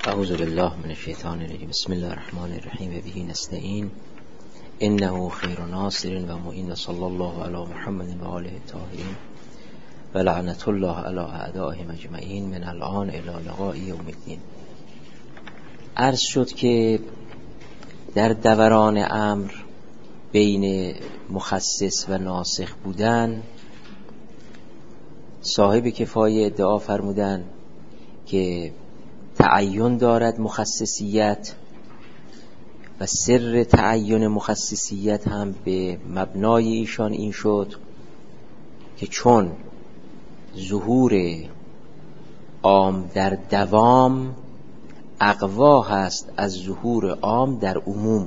اعوذ بالله من الشیطان الرجیم. بسم الله الرحمن الرحیم و به نستعین انه خیر ناصر و معین. صلی الله علی محمد و آله الطاهرین و لعنت الله علی اعدائهم اجمعین من الان الی لقاء یوم الدین. عرض شد که در دوران امر بین مخصص و ناسخ بودن، صاحب کفایه ادعا فرمودن که تعین دارد مخصصیت و سر تعین مخصصیت هم به مبنای ایشان این شد که چون ظهور عام در دوام اقوا هست از ظهور عام در عموم،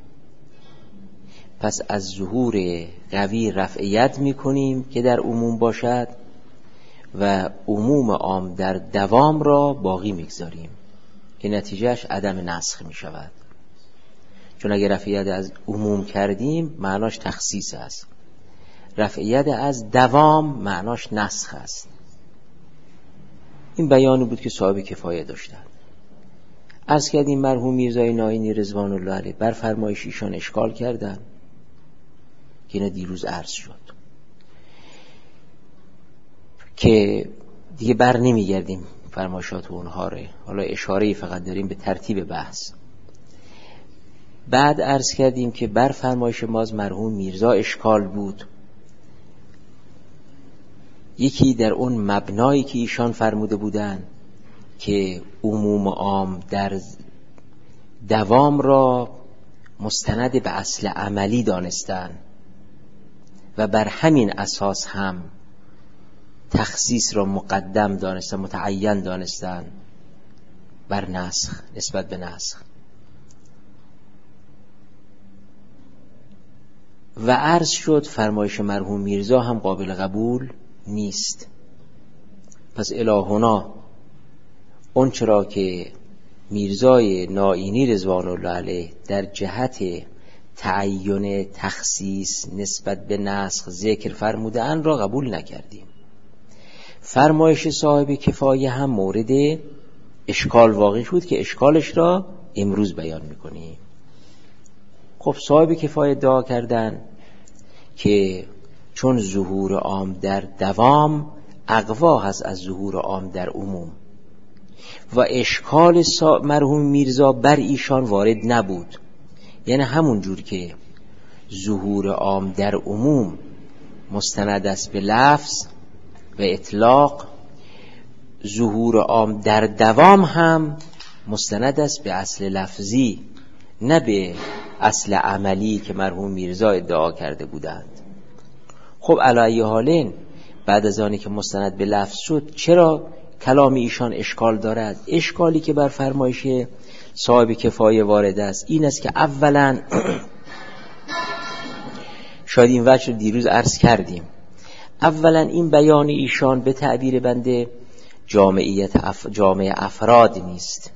پس از ظهور قوی رفعیت میکنیم که در عموم باشد و عموم عام در دوام را باقی میگذاریم که نتیجهش عدم نسخ میشود. چون اگر رفعیت از عموم کردیم معناش تخصیص است، رفعیت از دوام معناش نسخ است. این بیانی بود که صاحب کفایه داشتند. عرض کردیم مرحوم میرزای ناینی رضوان الله علیه بر فرمایش ایشان اشکال کردن که اینا دیروز عرض شد که دیگه بر نمیگردیم فرمایشات اونها رو، حالا اشاره‌ای فقط داریم به ترتیب بحث. بعد عرض کردیم که بر فرمایش ما از مرحوم میرزا اشکال بود، یکی در اون مبنایی که ایشان فرموده بودن که عموم عام در دوام را مستند به اصل عملی دانستن و بر همین اساس هم تخصیص را مقدم دانستن، متعین دانستن بر نسخ، نسبت به نسخ. و عرض شد فرمایش مرحوم میرزا هم قابل قبول نیست. پس الهنا اون چرا که میرزای ناینی رضوان الله علیه در جهت تعین تخصیص نسبت به نسخ ذکر فرمودن را قبول نکردیم. فرمایش صاحب کفایه هم مورد اشکال واقع شد که اشکالش را امروز بیان میکنیم. خب صاحب کفایه ادعا کردن که چون ظهور عام در دوام اقوا هست از ظهور عام در عموم و اشکال مرحوم میرزا بر ایشان وارد نبود، یعنی همون جور که ظهور عام در عموم مستند است به لفظ و اطلاق، ظهور عام در دوام هم مستند است به اصل لفظی نه به اصل عملی که مرحوم میرزا ادعا کرده بودند. خب علی حالین بعد از آنی که مستند به لفظ شد چرا کلام ایشان اشکال دارد؟ اشکالی که بر فرمایش صاحب کفایه وارد است این است که اولا شاید این وجه رو دیروز عرض کردیم، اولا این بیان ایشان به تعبیر بنده جامعه افراد نیست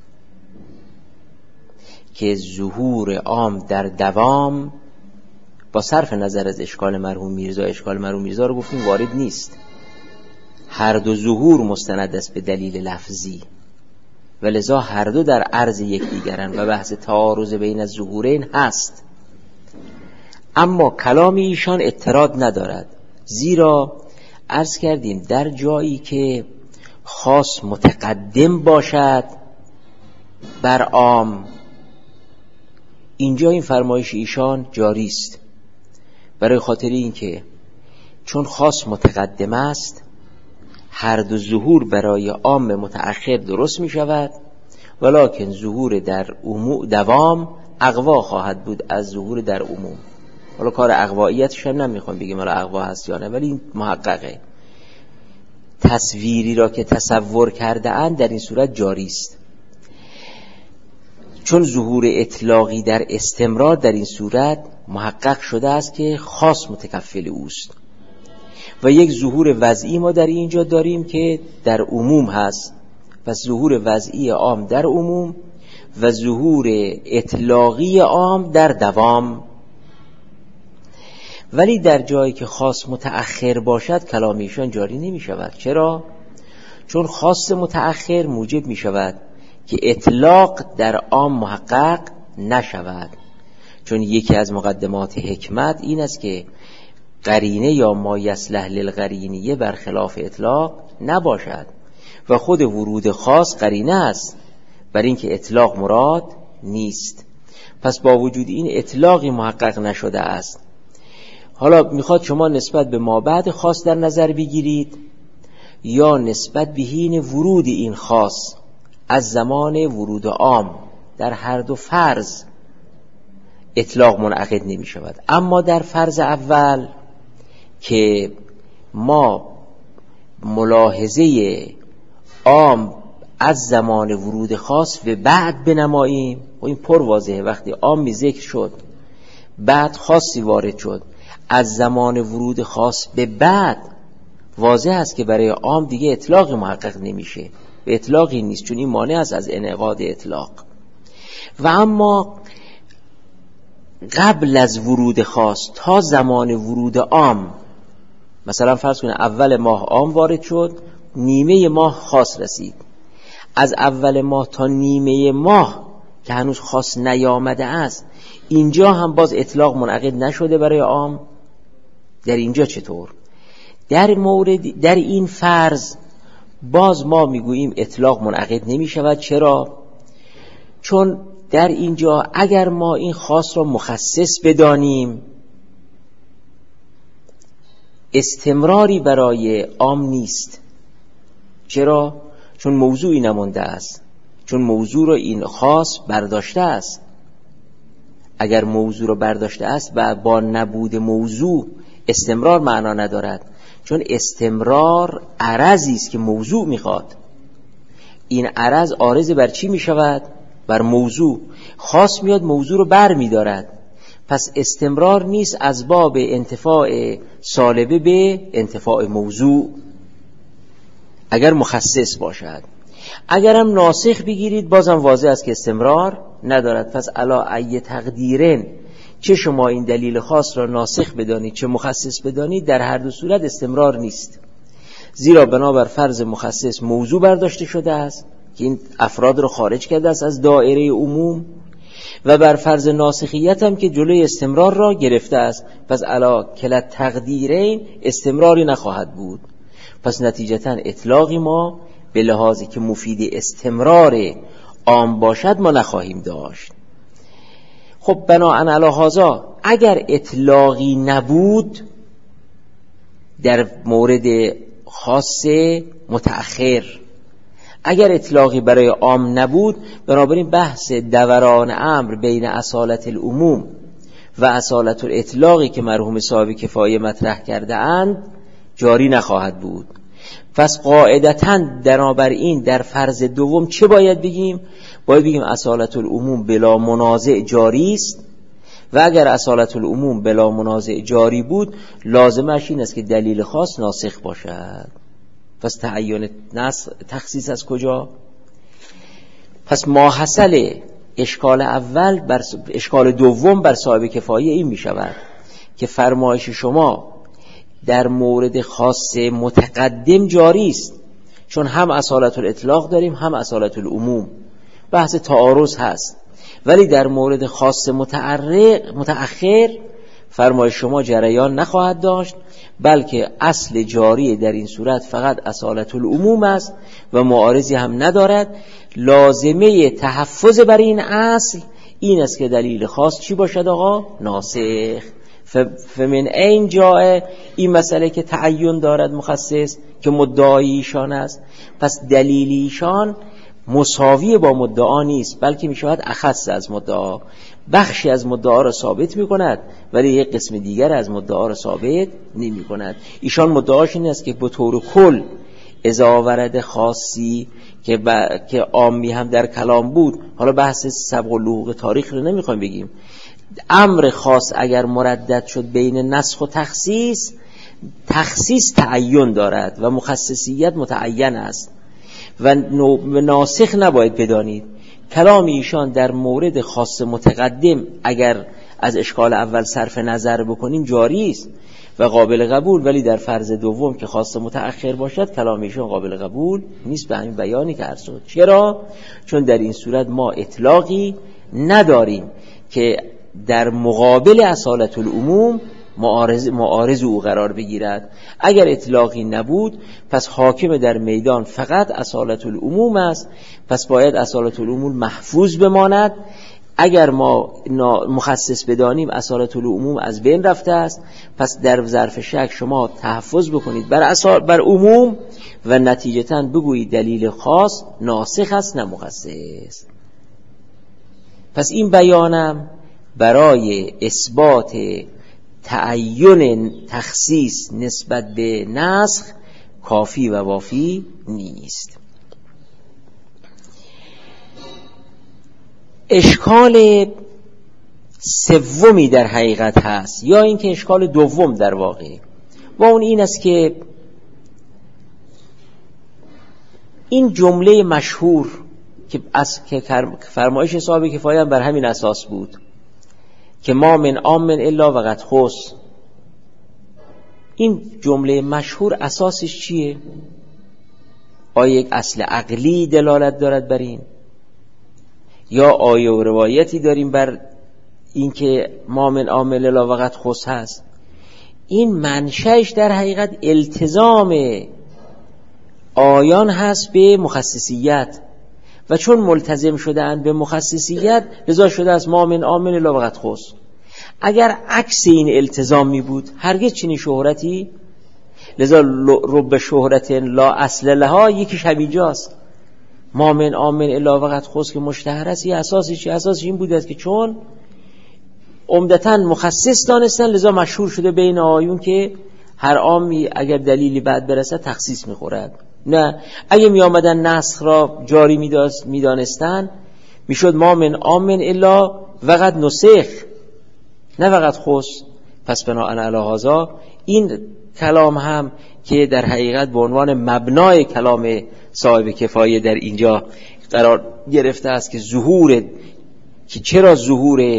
که ظهور عام در دوام با صرف نظر از اشکال مرحوم میرزا رو گفتیم وارد نیست. هر دو ظهور مستند است به دلیل لفظی و لذا هر دو در عرض یکدیگرند و بحث تعارض بین الظهورین هست. اما کلام ایشان اعتراض ندارد، زیرا عرض کردیم در جایی که خاص متقدم باشد بر عام، اینجا این فرمایش ایشان جاری است، برای خاطر اینکه چون خاص متقدم است هر دو ظهور برای عام متأخر درست می شود، ولکن ظهور در دوام اقوا خواهد بود از ظهور در عموم. حالا کار اقواییتش هم نمیخوام بگیم حالا اقوا هست یا نه، ولی این محققه. تصویری را که تصور کرده اند در این صورت جاری است، چون ظهور اطلاقی در استمرار در این صورت محقق شده است که خاص متکفل اوست و یک ظهور وضعی ما در اینجا داریم که در عموم هست، پس ظهور وضعی عام در عموم و ظهور اطلاقی عام در دوام. ولی در جایی که خاص متأخر باشد کلام ایشان جاری نمی شود. چرا؟ چون خاص متأخر موجب می شود که اطلاق در عام محقق نشود، چون یکی از مقدمات حکمت این است که قرینه یا ما یصلح للقرینیه برخلاف اطلاق نباشد و خود ورود خاص قرینه است بر این که اطلاق مراد نیست. پس با وجود این اطلاقی محقق نشده است. حالا میخواد شما نسبت به ما بعد خاص در نظر بگیرید یا نسبت به حین ورود این خاص از زمان ورود عام. در هر دو فرض اطلاق منعقد نمی شود. اما در فرض اول که ما ملاحظه عام از زمان ورود خاص به بعد بنماییم و این پر واضحه. وقتی عامی ذکر شد بعد خاصی وارد شد، از زمان ورود خاص به بعد واضح است که برای عام دیگه اطلاق محقق نمیشه، به اطلاقی نیست، چون این مانع است از انعقاد اطلاق. و اما قبل از ورود خاص تا زمان ورود عام، مثلا فرض کنید اول ماه عام وارد شد، نیمه ماه خاص رسید، از اول ماه تا نیمه ماه که هنوز خاص نیامده است، اینجا هم باز اطلاق منعقد نشده برای عام. در اینجا چطور؟ در این فرض باز ما میگوییم اطلاق منعقد نمی شود. چرا؟ چون در اینجا اگر ما این خاص را مخصص بدانیم استمراری برای عام نیست. چرا؟ چون موضوعی نمانده است، چون موضوع را این خاص برداشته است. اگر موضوع را برداشته است و با نبود موضوع استمرار معنا ندارد، چون استمرار عرضی است که موضوع میخواد. این عرض عارض بر چی میشود؟ بر موضوع. خاص میاد موضوع رو بر میدارد. پس استمرار نیست از باب انتفاع سالبه به انتفاع موضوع اگر مخصص باشد. اگرم ناسخ بگیرید بازم واضح است که استمرار ندارد. پس علا ای تقدیرن، چه شما این دلیل خاص را ناسخ بدانید چه مخصص بدانید، در هر دو صورت استمرار نیست. زیرا بنابر فرض مخصص موضوع برداشته شده است که این افراد را خارج کرده است از دایره عموم، و بر فرض ناسخیت هم که جلوی استمرار را گرفته است. پس علا کلا تقدیرین استمراری نخواهد بود. پس نتیجتا اطلاقی ما به لحاظی که مفید استمرار عام باشد ما نخواهیم داشت. خب بناءً علی هذا اگر اطلاقی نبود در مورد خاص متأخر، اگر اطلاقی برای عام نبود، بنابراین بحث دوران امر بین اصالت العموم و اصالت الاطلاقی که مرحوم صاحب کفایه مطرح کرده اند جاری نخواهد بود. پس قاعدتاً بنابراین در فرض دوم چه باید بگیم؟ باید بگیم اصالت العموم بلا منازع جاری است، و اگر اصالت العموم بلا منازع جاری بود لازمش این است که دلیل خاص ناسخ باشد. پس تعیین تخصیص از کجا؟ پس ماحصل اشکال اول بر اشکال دوم بر صاحب کفایه این می شود که فرمایش شما در مورد خاص متقدم جاری است، چون هم اصالت الاطلاق داریم هم اصالت العموم، بحث تعارض هست. ولی در مورد خاص متأخر فرمایش شما جریان نخواهد داشت، بلکه اصل جاری در این صورت فقط اصالت العموم است و معارضی هم ندارد. لازمه تحفظ بر این اصل این است که دلیل خاص چی باشد آقا؟ ناسخ. فمن این جای این مسئله که تعین دارد مخصص که مدعای ایشان است، پس دلیل ایشان مساوی با مدعا نیست، بلکه می شود اخص از مدعا. بخشی از مدعا را ثابت می کند ولی یک قسم دیگر از مدعا را ثابت نمی کند. ایشان مدعاش این است که به طور کل اذا ورد خاصی که عامی هم در کلام بود، حالا بحث سبق و لحوق تاریخ رو نمی خواهیم بگیم، امر خاص اگر مردد شد بین نسخ و تخصیص تعین دارد و مخصصیت متعین است و ناسخ نباید بدانید. کلام ایشان در مورد خاص متقدم اگر از اشکال اول صرف نظر بکنیم جاری است و قابل قبول، ولی در فرض دوم که خاص متأخر باشد کلام ایشان قابل قبول نیست به همین بیانی که عرض شد. چرا؟ چون در این صورت ما اطلاقی نداریم که در مقابل اصالت العموم معارض او قرار بگیرد. اگر اطلاقی نبود پس حاکم در میدان فقط اصالت العموم است، پس باید اصالت العموم محفوظ بماند. اگر ما مخصص بدانیم اصالت العموم از بین رفته است، پس در ظرف شک شما تحفظ بکنید بر عموم و نتیجتاً بگویید دلیل خاص ناسخ است نه مخصص. پس این بیانم برای اثبات تعین تخصیص نسبت به نسخ کافی و وافی نیست. اشکال سومی در حقیقت هست، یا اینکه اشکال دوم در واقع، و اون این است که این جمله مشهور که فرمایش صاحب کفایه بر همین اساس بود که ما من عام الا و قد خص، این جمله مشهور اساسش چیه؟ آیا یک اصل عقلی دلالت دارد بر این، یا آیه و روایتی داریم بر این که ما من عام الا و قد خص هست؟ این منشأش در حقیقت التزام آیان هست به مخصصیت، و چون ملتزم شده‌اند به مخصصیت لذا شده است ما من عام الا و قد خص. اگر عکس این التزام می بود هرگز چنین شهرتی، لذا رب شهرت لا اصل لها یکیش همینجاست. ما من عام الا و قد خص که مشتهر است، یه اساسش این بوده است که چون عمدتاً مخصص دانستن لذا مشهور شده بین آیون که هر عامی اگر دلیلی بعد برسد تخصیص می‌خورد. نه، اگه می آمدن نسخ را جاری می دانستن میشد ما من عام الا و قد نسخ نه و قد خص. پس بناء علی هذا این کلام هم که در حقیقت به عنوان مبنای کلام صاحب کفایه در اینجا قرار گرفته است که چرا ظهور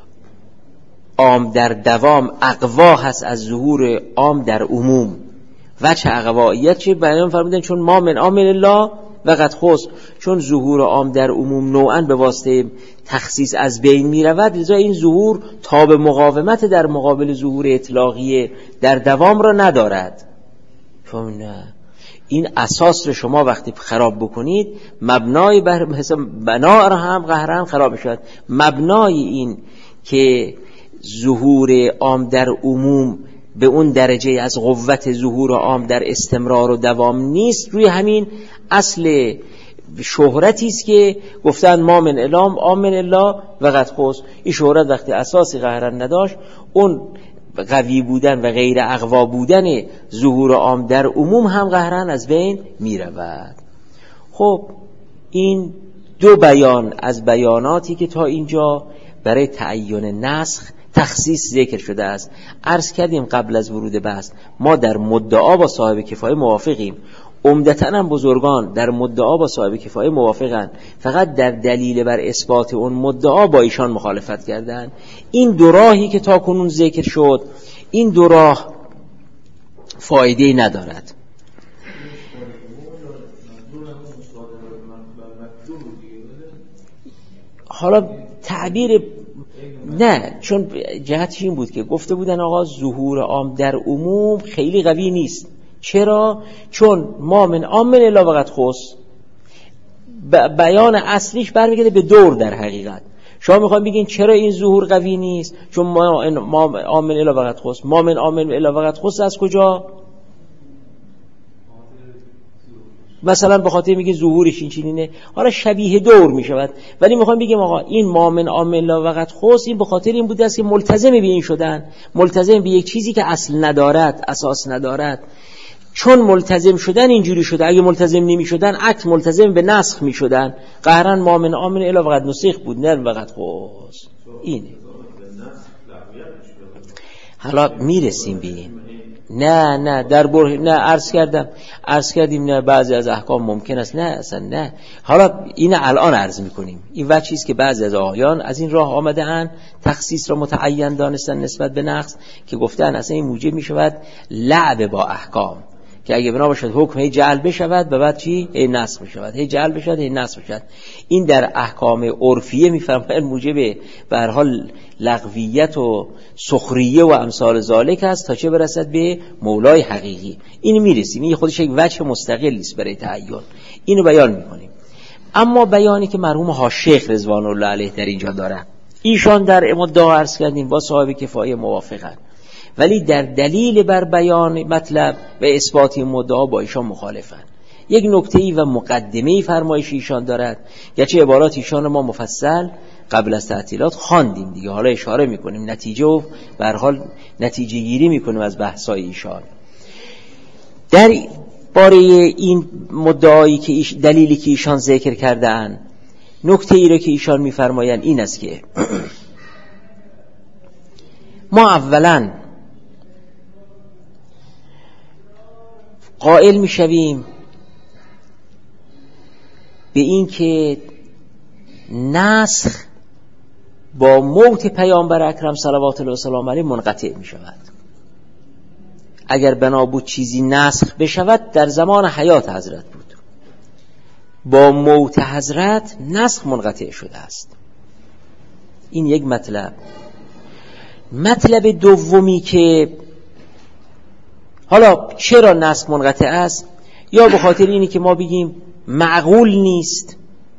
عام در دوام اقوا هست از ظهور عام در عموم، و چه اقواییت چه بیان فرمودن چون ما من عام الا و قد خص، چون ظهور عام در عموم نوعا به واسطه تخصیص از بین می رود، لذا این ظهور تاب مقاومت در مقابل ظهور اطلاقی در دوام را ندارد. نه، این اساس رو شما وقتی خراب بکنید مبنای بنا را هم قهرن خراب شد. مبنای این که ظهور عام در عموم به اون درجه از قوت ظهور عام در استمرار و دوام نیست، روی همین اصل شهرتی است که گفتن ما من الا عام الا و قد خص. این شهرت وقتی اساسی قهرن نداشت، اون قوی بودن و غیر اقوا بودن ظهور عام در عموم هم قهرن از بین می رود. خب این دو بیان از بیاناتی که تا اینجا برای تعیین نسخ تخصیص ذکر شده است. عرض کردیم قبل از ورود بحث ما در مدعا با صاحب کفایه موافقیم، عمدتاً هم بزرگان در مدعا با صاحب کفایه موافقن، فقط در دلیل بر اثبات اون مدعا با ایشان مخالفت کردن. این دو راهی که تا کنون ذکر شد، این دو راه فایده ندارد. حالا تعبیر نه، چون جهتش این بود که گفته بودن آقا ظهور عام در عموم خیلی قوی نیست. چرا؟ چون ما من عام الا و قد خص بیان اصلیش برمیگرده به دور. در حقیقت شما میخواین بگین چرا این ظهور قوی نیست؟ چون ما عام الا و قد خص، ما من عام الا و قد خص از کجا؟ مثلا به خاطر میگه ظهورش این چنینه، حالا شبیه دور میشود، ولی میخوام بگم آقا این ما من عام الا و قد خص این به خاطر این بوده است که ملتزم به این شدن، ملتزم به یک چیزی که اصل ندارد، اساس ندارد. چون ملتزم شدن اینجوری شده، اگه ملتزم نمی شدن عکس ملتزم به نسخ می شدن، قهرن ما من عام الا و قد نسخ بود نه و قد خص. اینه. حالا میرسیم به این. نه نه عرض کردیم نه بعضی از احکام ممکن است، نه اصلا نه. حالا این الان عرض میکنیم، این وجهی است که بعضی از آقایان از این راه آمده اند، تخصیص را متعین دانستن نسبت به نقص، که گفتن اصلا این موجب میشود لعب با احکام، که اگه بنا باشد حکم هی جعل بشود و بعد چی هی نسخ بشود، هی جعل بشود هی نسخ بشود. این در احکام عرفیه میفرمایند موجب به هر حال لغویت و سخریه و امثال ذالک است تا چه برسد به مولای حقیقی. اینو میرسیم، این خودش یک وجه مستقلی است برای تعین، اینو بیان میکنیم. اما بیانی که مرحوم حاشیخ رضوان الله علیه در اینجا دارن، ایشان در مدعا عرض کردیم با صاحب کفایه موافقن، ولی در دلیل بر بیان مطلب و اثبات مدعا با ایشان مخالفن. یک نکته‌ای و مقدمه‌ای فرمایش ایشان دارد، گرچه عبارات ایشان ما مفصل قبل از تعطیلات خواندیم دیگه، حالا اشاره میکنیم نتیجه و به هر حال نتیجه گیری میکنیم از بحث‌های ایشان. در باره این مدعایی که دلیلی که ایشان ذکر کرده‌اند، نکته‌ای را که ایشان میفرمایند این است که ما اولاً قائل میشویم به این که نسخ با موت پیامبر اکرم صلوات الله و سلام علیه منقطع می شود. اگر بنا بود چیزی نسخ بشود در زمان حیات حضرت بود، با موت حضرت نسخ منقطع شده است. این یک مطلب. مطلب دومی که حالا چرا نسخ منقطع است، یا به خاطر اینی که ما بگیم معقول نیست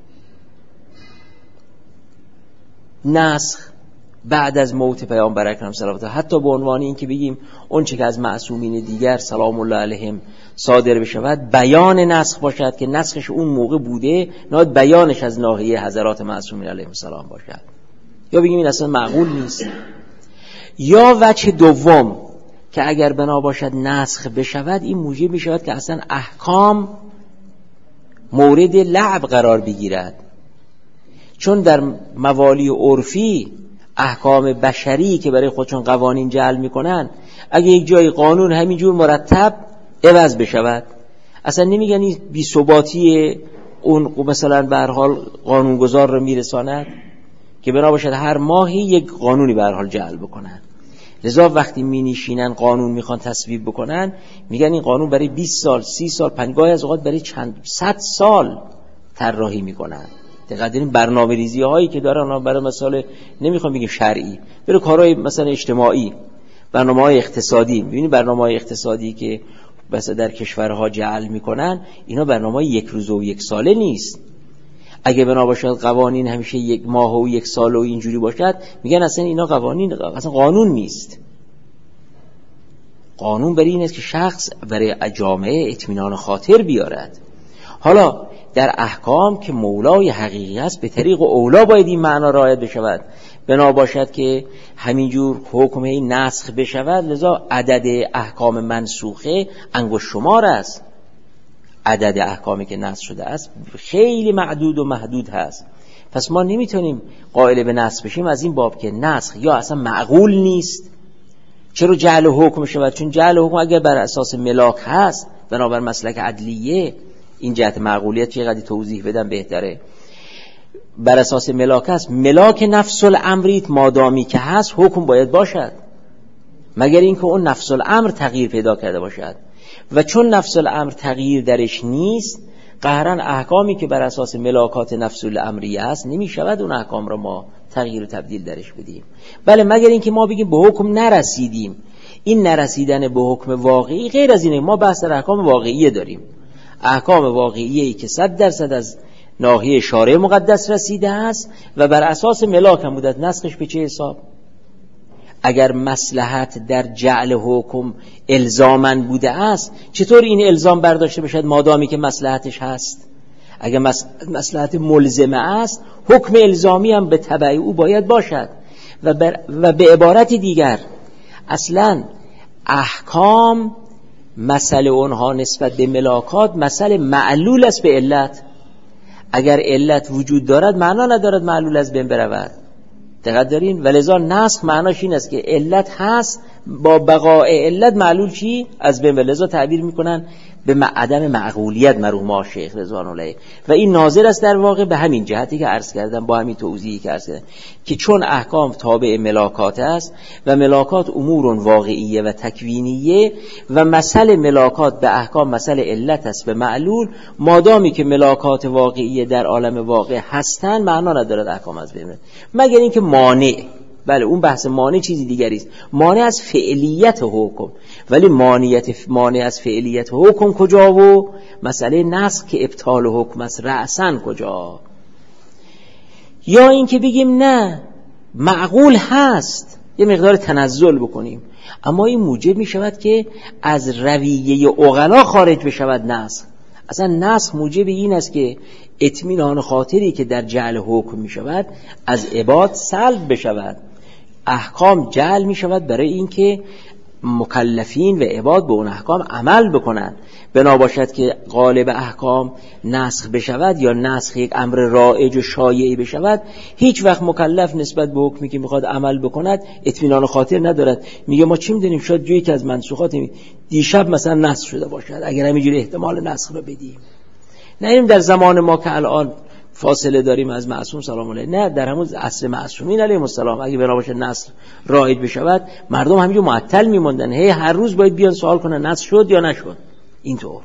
نسخ بعد از موت پیامبر اکرم صلوات الله، حتی به عنوان این که بگیم اون چه که از معصومین دیگر سلام الله علیهم صادر بشود بیان نسخ باشد که نسخش اون موقع بوده، نه بیانش از ناحیه حضرات معصومین علیهم السلام باشد، یا بگیم این اصلا معقول نیست. یا وجه دوم که اگر بنا باشد نسخ بشود، این موجب می شود که اصلا احکام مورد لعب قرار بگیرد، چون در موالی عرفی احکام بشری که برای خودشون قوانین جعل میکنن، اگه یک جای قانون همینجور مرتب عوض بشود، اصلا نمیگن این بی ثباتی اون مثلا به هر حال قانونگذار رو میرساند که بنا باشد هر ماهی یک قانونی به هر حال جعل بکنن. لذا وقتی می نشینن قانون میخوان تصویب بکنن، میگن این قانون برای 20 سال 30 سال 50 از اوقات برای چند 100 سال طراحی میکنن. دقیقاً این برنامه‌ریزی هایی که دارن برای مثلا نمیخوام بگم شرعی، برای کارهای مثلا اجتماعی، برنامه‌های اقتصادی، ببینید برنامه‌های اقتصادی که مثلا در کشورها جعل میکنن، اینا برنامه‌های یک روزه و یک ساله نیست. اگه بنا باشد قوانین همیشه یک ماه و یک سال و اینجوری باشد، میگن اصلا اینا قوانین، اصلا قانون نیست. قانون برای این است که شخص برای جامعه اطمینان خاطر بیارد. حالا در احکام که مولای حقیقی است، به طریق اولا باید این معنا رعایت بشود، بنا باشد که همینجور حکمه نسخ بشود. لذا عدد احکام منسوخه انگشت شمار است، عدد احکامی که نسخ شده است خیلی معدود و محدود هست. پس ما نمیتونیم قائل به نسخ بشیم از این باب که نسخ یا اصلا معقول نیست. چرا جعل حکم شود؟ چون جعل حکم اگر بر اساس ملاک هست، بنابر مسلک عدلیه، این جهت معقولیت چقدر توضیح بدم بهتره، بر اساس ملاک هست، ملاک نفس الامریت مادامی که هست حکم باید باشد، مگر اینکه اون نفس الامر تغییر پیدا کرده باشد. و چون نفس الامر تغییر درش نیست، قهرن احکامی که بر اساس ملاکات نفس الامریه است نمی شود اون احکام را ما تغییر و تبدیل درش بدیم. بله مگر اینکه ما بگیم به حکم نرسیدیم. این نرسیدن به حکم واقعی غیر از اینه. ما بحث در احکام واقعیه داریم، احکام واقعیه‌ای که 100% از ناحیه شارع مقدس رسیده است و بر اساس ملاک هم بودت، نسخش به چه حساب؟ اگر مصلحت در جعل حکم الزاماً بوده است، چطور این الزام برداشته بشد مادامی که مصلحتش هست؟ اگر مصلحت ملزمه است، حکم الزامی هم به تبع او باید باشد. و به عبارت دیگر اصلاً احکام مسئله اونها نسبت به ملاکات مسئله معلول است به علت. اگر علت وجود دارد معنا ندارد معلول از بین برود. دقت دارین؟ ولذا نسخ معناش این است که علت هست، با بقاء علت معلول چی؟ از بین. لذا تعبیر میکنن به عدم معقولیت مرحوم شیخ رضوان الله و این ناظر است در واقع به همین جهتی که عرض کردم، با همین توضیحی که عرض کردم که چون احکام تابع ملاکات است و ملاکات امور واقعیه و تکوینیه و مثل ملاکات به احکام مثل علت است به معلول، مادامی که ملاکات واقعیه در عالم واقع هستن معنا ندارد احکام از بین، مگر اینکه مانع. بله اون بحث مانع چیزی دیگری است، مانع از فعلیت حکم، ولی مانع از فعلیت حکم کجا و مسئله نسخ که ابطال حکم است رأساً کجا؟ یا این که بگیم نه معقول هست یه مقدار تنزل بکنیم، اما این موجب می شود که از رویه عقلا خارج بشود نسخ. اصلا نسخ موجب این است که اطمینان خاطری که در جعل حکم می شود از عباد سلب بشود، احکام جعل می شود برای اینکه مکلفین و عباد به اون احکام عمل بکنند، بنا باشد که غالب احکام نسخ بشود یا نسخ یک امر رایج و شایعی بشود، هیچ وقت مکلف نسبت به حکمی که میخواد عمل بکند اطمینان خاطر ندارد. میگه ما چی میدونیم، شاید جویی که از منسوخات دیشب مثلا نسخ شده باشد، اگر همینجوری احتمال نسخ رو بدیم. نه در زمان ما که الان فاصله داریم از معصوم سلام علیه، نه در همون عصر معصومین علیهم السلام اگه بنا باشه نسخ رایج بشود مردم همینجور معطل میموندن، هی هر روز باید بیان سوال کنن نسخ شد یا نشد. اینطور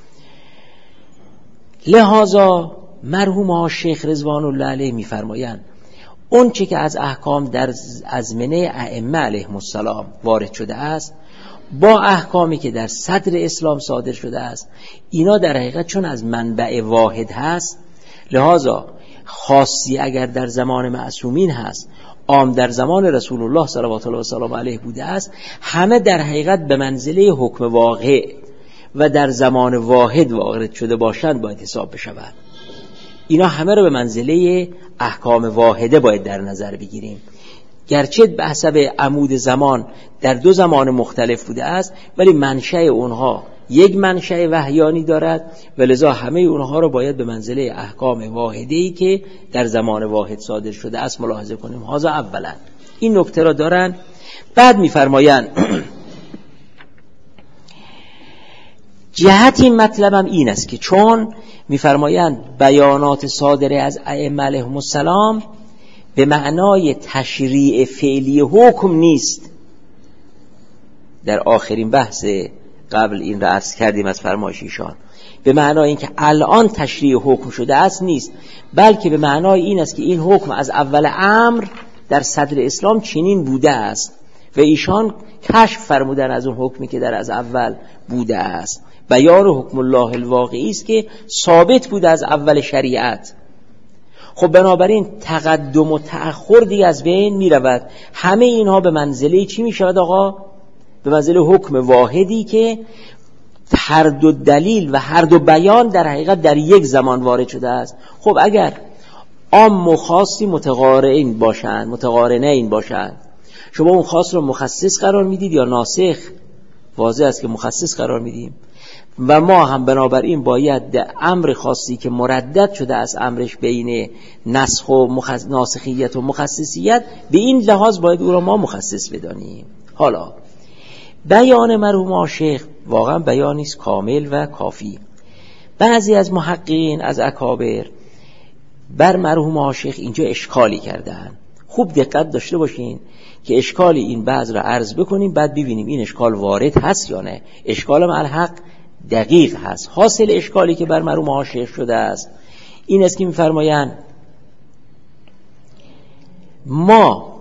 لہذا مرحوم شیخ رضوان الله علیه میفرمایند اون چه که از احکام در ازمنه ائمه علیهم السلام وارد شده است با احکامی که در صدر اسلام صادر شده است، اینا در حقیقت چون از منبع واحد هست، لہذا خاصی اگر در زمان معصومین هست، عام در زمان رسول الله صلوات الله و سلام علیه بوده است، همه در حقیقت به منزله حکم واقع و در زمان واحد وارد شده باشند باید حساب بشود. اینا همه رو به منزله احکام واحده باید در نظر بگیریم، گرچه به حسب عمود زمان در دو زمان مختلف بوده است، ولی منشأ اونها یک منشأ وحیانی دارد و لذا همه اونها رو باید به منزله احکام واحده‌ای که در زمان واحد صادر شده است ملاحظه کنیم. هذا اولا این نکته را دارن. بعد می‌فرمایند جهت این مطلبم این است که چون می‌فرمایند بیانات صادره از ائمه علیهم السلام به معنای تشریع فعلی حکم نیست. در آخرین بحث قبل این را عرض کردیم از فرمایش ایشان، به معنای اینکه الان تشریع حکم شده است نیست، بلکه به معنای این است که این حکم از اول امر در صدر اسلام چنین بوده است و ایشان کشف فرمودن از اون حکمی که در از اول بوده است. بیان حکم الله الواقعی است که ثابت بوده از اول شریعت. خب بنابراین تقدم و تأخر دیگه از بین می رود. همه اینها به منزله چی می شود آقا؟ به منزله حکم واحدی که هر دو دلیل و هر دو بیان در حقیقت در یک زمان وارد شده است. خب اگر عام و خاصی متقارنین باشند، شما اون خاص رو مخصص قرار میدید یا ناسخ؟ واضح است که مخصص قرار میدیم و ما هم بنابراین باید امر خاصی که مردد شده از امرش بین نسخ و ناسخیت و مخصصیت، به این لحاظ باید او را ما مخصص بدانیم. حالا بیان مرحوم شیخ واقعا بیانی است کامل و کافی. بعضی از محققین از اکابر بر مرحوم شیخ اینجا اشکالی کردن. خوب دقت داشته باشین که اشکال این بعض را عرض بکنیم، بعد ببینیم این اشکال وارد هست یا نه. اشکال الحق دقیق هست. حاصل اشکالی که بر مرحوم شیخ شده است این است که می‌فرمایند ما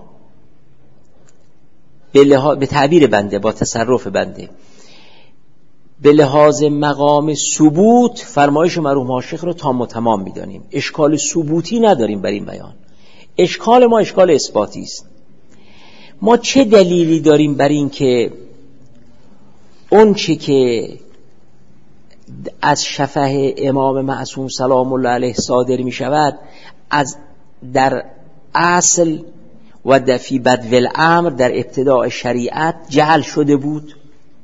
به تعبیر بنده، با تصرف بنده، به لحاظ مقام ثبوت فرمایش مرحوم شیخ رو تام و تمام می‌دانیم. اشکال ثبوتی نداریم بر این بیان. اشکال ما اشکال اثباتی است. ما چه دلیلی داریم بر این که اون چی که از شفه امام معصوم سلام الله علیه صادر می شود از در اصل و فی بدو الامر در ابتداء شریعت جعل شده بود؟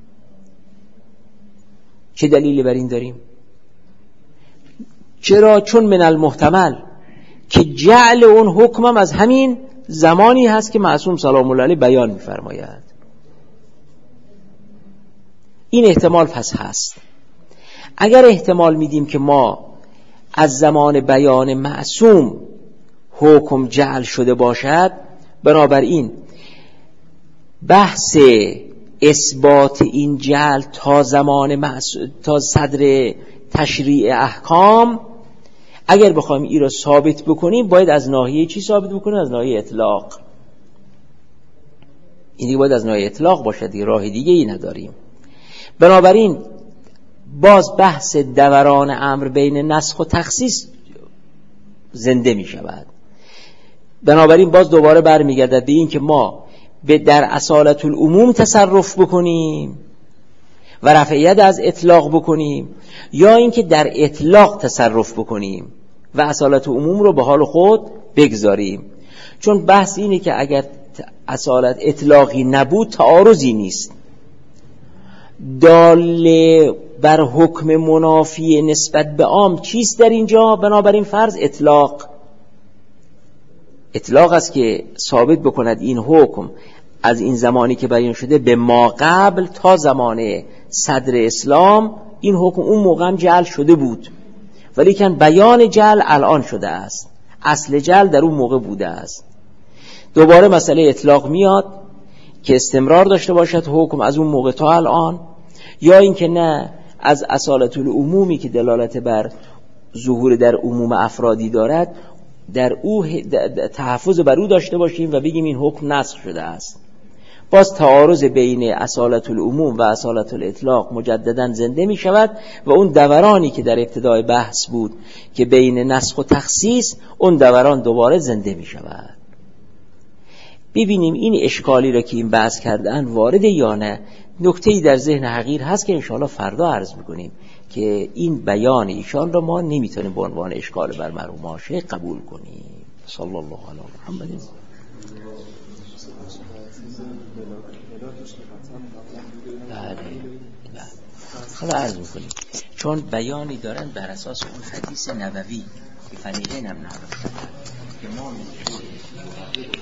چه دلیلی بر این داریم؟ چرا؟ چون من المحتمل که جعل اون حکمم از همین زمانی هست که معصوم سلام الله علیه بیان می‌فرماید. این احتمال پس هست. اگر احتمال میدیم که ما از زمان بیان معصوم حکم جعل شده باشد، بنابراین بحث اثبات این جعل تا زمان تا صدر تشریع احکام، اگر بخوایم این را ثابت بکنیم باید از ناحیه چی ثابت بکنیم؟ از ناحیه اطلاق. این دیگه باید از ناحیه اطلاق باشد، دیگه راه دیگه ای نداریم. بنابراین باز بحث دوران امر بین نسخ و تخصیص زنده می شود. بنابراین باز دوباره برمیگردد به این که ما در اصالت العموم تصرف بکنیم و رفع ید از اطلاق بکنیم، یا اینکه در اطلاق تصرف بکنیم و اصالت عموم رو به حال خود بگذاریم. چون بحث اینه که اگر اصالت اطلاقی نبود تعارضی نیست. دال بر حکم منافی نسبت به عام چیست در اینجا؟ بنابراین فرض اطلاق است که ثابت بکند این حکم از این زمانی که بیان شده به ما قبل تا زمان صدر اسلام این حکم اون موقع هم جعل شده بود، ولیکن بیان جعل الان شده است، اصل جعل در اون موقع بوده است. دوباره مسئله اطلاق میاد که استمرار داشته باشد حکم از اون موقع تا الان، یا اینکه نه از اصالت العمومی که دلالت بر ظهور در عموم افرادی دارد در او تحفظ بر او داشته باشیم و بگیم این حکم نسخ شده است. باز تعارض بین اصالت العموم و اصالت الاطلاق مجددا زنده می شود و اون دورانی که در ابتدای بحث بود که بین نسخ و تخصیص، اون دوران دوباره زنده می شود. ببینیم این اشکالی را که این بحث کردن وارده یا نه. نکته‌ای در ذهن حقیر هست که انشاءالله فردا عرض می‌کنیم که این بیان ایشان را ما نمیتونیم به عنوان اشکال بر مرحوم عاشق قبول کنیم. صلی الله علی محمد. حالا عرض می‌کنیم چون بیانی دارن بر اساس اون حدیث نبوی که فریقین هم نداشتن که ما